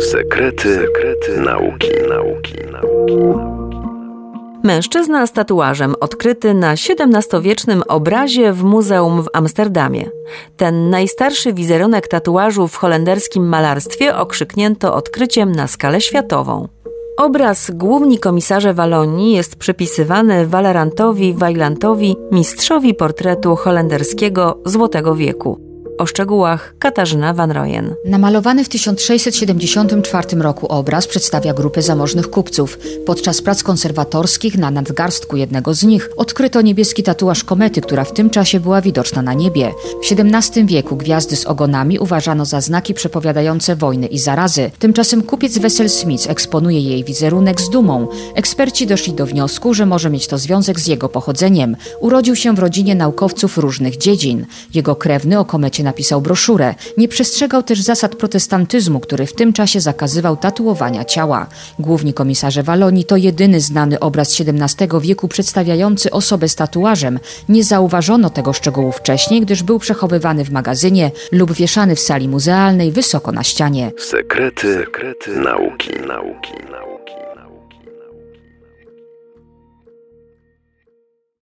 Sekrety nauki. Mężczyzna z tatuażem odkryty na XVII-wiecznym obrazie w muzeum w Amsterdamie. Ten najstarszy wizerunek tatuażu w holenderskim malarstwie okrzyknięto odkryciem na skalę światową. Obraz Główni komisarze Walonii jest przypisywany Walerantowi Weilantowi, mistrzowi portretu holenderskiego Złotego wieku. O szczegółach Katarzyna van Rooyen. Namalowany w 1674 roku obraz przedstawia grupę zamożnych kupców. Podczas prac konserwatorskich na nadgarstku jednego z nich odkryto niebieski tatuaż komety, która w tym czasie była widoczna na niebie. W XVII wieku gwiazdy z ogonami uważano za znaki przepowiadające wojny i zarazy. Tymczasem kupiec Wessel Smith eksponuje jej wizerunek z dumą. Eksperci doszli do wniosku, że może mieć to związek z jego pochodzeniem. Urodził się w rodzinie naukowców różnych dziedzin. Jego krewny o komecie napisał broszurę. Nie przestrzegał też zasad protestantyzmu, który w tym czasie zakazywał tatuowania ciała. Główni komisarze Walonii to jedyny znany obraz XVII wieku przedstawiający osobę z tatuażem. Nie zauważono tego szczegółu wcześniej, gdyż był przechowywany w magazynie lub wieszany w sali muzealnej wysoko na ścianie. Sekrety nauki.